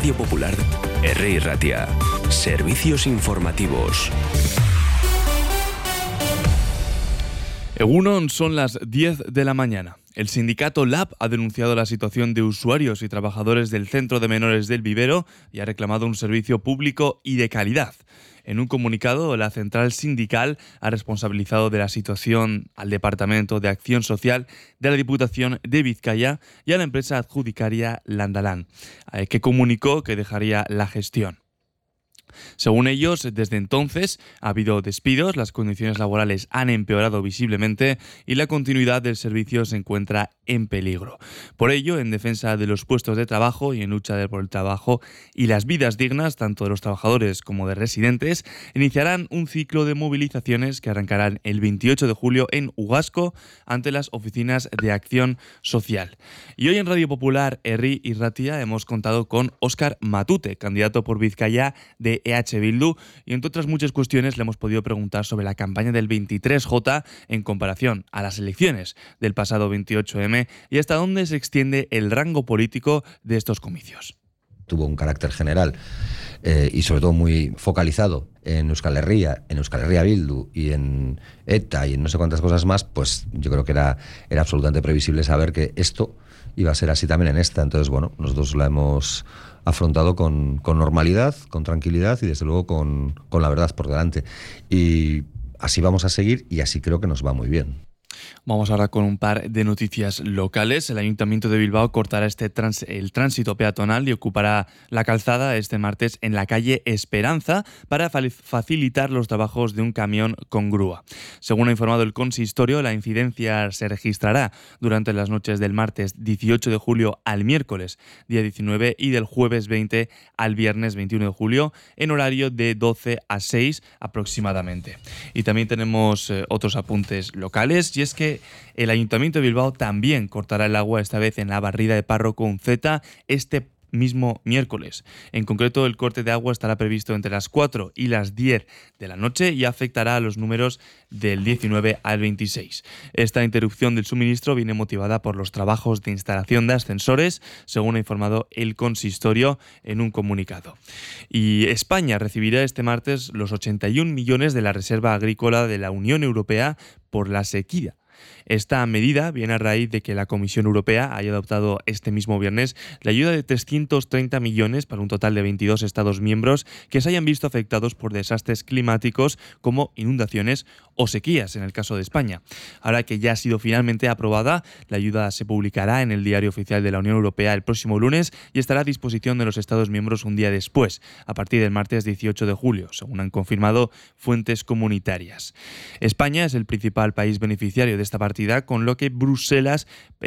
Radio Popular, Herri Ratia. Servicios informativos. Egunon, son las 10 de la mañana. El sindicato LAB ha denunciado la situación de usuarios y trabajadores del Centro de Menores del Vivero y ha reclamado un servicio público y de calidad. En un comunicado, la central sindical ha responsabilizado de la situación al Departamento de Acción Social de la Diputación de Vizcaya y a la empresa adjudicaria Landalán, que comunicó que dejaría la gestión. Según ellos, desde entonces ha habido despidos, las condiciones laborales han empeorado visiblemente y la continuidad del servicio se encuentra en peligro. Por ello, en defensa de los puestos de trabajo y en lucha por el trabajo y las vidas dignas, tanto de los trabajadores como de residentes, iniciarán un ciclo de movilizaciones que arrancarán el 28 de julio en Ugasco ante las oficinas de Acción Social. Y hoy en Radio Popular, Herri y Ratia, hemos contado con Óscar Matute, candidato por Vizcaya de EH Bildu, y entre otras muchas cuestiones le hemos podido preguntar sobre la campaña del 23J en comparación a las elecciones del pasado 28M y hasta dónde se extiende el rango político de estos comicios. Tuvo un carácter general y sobre todo muy focalizado en Euskal Herria, Bildu y en ETA y en no sé cuántas cosas más, pues yo creo que era absolutamente previsible saber que esto iba a ser así también en esta. Entonces, bueno, nosotros la hemos afrontado con normalidad, con tranquilidad y desde luego con la verdad por delante. Y así vamos a seguir y así creo que nos va muy bien. Vamos ahora con un par de noticias locales. El Ayuntamiento de Bilbao cortará el tránsito peatonal y ocupará la calzada este martes en la calle Esperanza para facilitar los trabajos de un camión con grúa. Según ha informado el consistorio, la incidencia se registrará durante las noches del martes 18 de julio al miércoles día 19 y del jueves 20 al viernes 21 de julio en horario de 12 a 6 aproximadamente. Y también tenemos otros apuntes locales, y es que el Ayuntamiento de Bilbao también cortará el agua, esta vez en la barrida de Parro con Z, este mismo miércoles. En concreto, el corte de agua estará previsto entre las 4 y las 10 de la noche y afectará a los números del 19 al 26. Esta interrupción del suministro viene motivada por los trabajos de instalación de ascensores, según ha informado el consistorio en un comunicado. Y España recibirá este martes los 81 millones de la Reserva Agrícola de la Unión Europea por la sequía. Esta medida viene a raíz de que la Comisión Europea haya adoptado este mismo viernes la ayuda de 330 millones para un total de 22 Estados miembros que se hayan visto afectados por desastres climáticos como inundaciones o sequías en el caso de España. Ahora que ya ha sido finalmente aprobada, la ayuda se publicará en el Diario Oficial de la Unión Europea el próximo lunes y estará a disposición de los Estados miembros un día después, a partir del martes 18 de julio, según han confirmado fuentes comunitarias. España es el principal país beneficiario de esta partida, con lo que Bruselas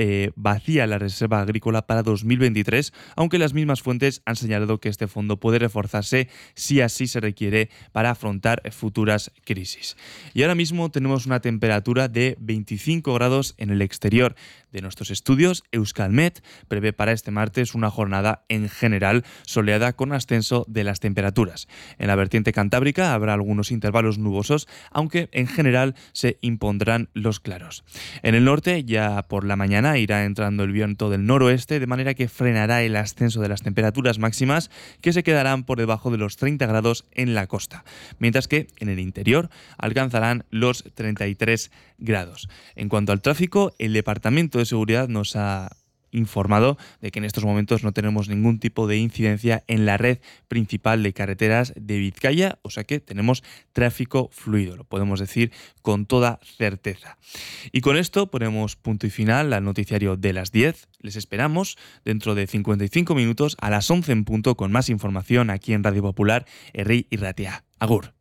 vacía la reserva agrícola para 2023, aunque las mismas fuentes han señalado que este fondo puede reforzarse si así se requiere para afrontar futuras crisis. Y ahora mismo tenemos una temperatura de 25 grados en el exterior de nuestros estudios. Euskalmet prevé para este martes una jornada en general soleada con ascenso de las temperaturas. En la vertiente cantábrica habrá algunos intervalos nubosos, aunque en general se impondrán los claros. En el norte, ya por la mañana, irá entrando el viento del noroeste, de manera que frenará el ascenso de las temperaturas máximas, que se quedarán por debajo de los 30 grados en la costa, mientras que en el interior alcanzarán los 33 grados. En cuanto al tráfico, el Departamento de Seguridad nos ha informado de que en estos momentos no tenemos ningún tipo de incidencia en la red principal de carreteras de Vizcaya, o sea que tenemos tráfico fluido, lo podemos decir con toda certeza. Y con esto ponemos punto y final al noticiario de las 10. Les esperamos dentro de 55 minutos a las 11 en punto con más información aquí en Radio Popular, Herri y Ratia. Agur.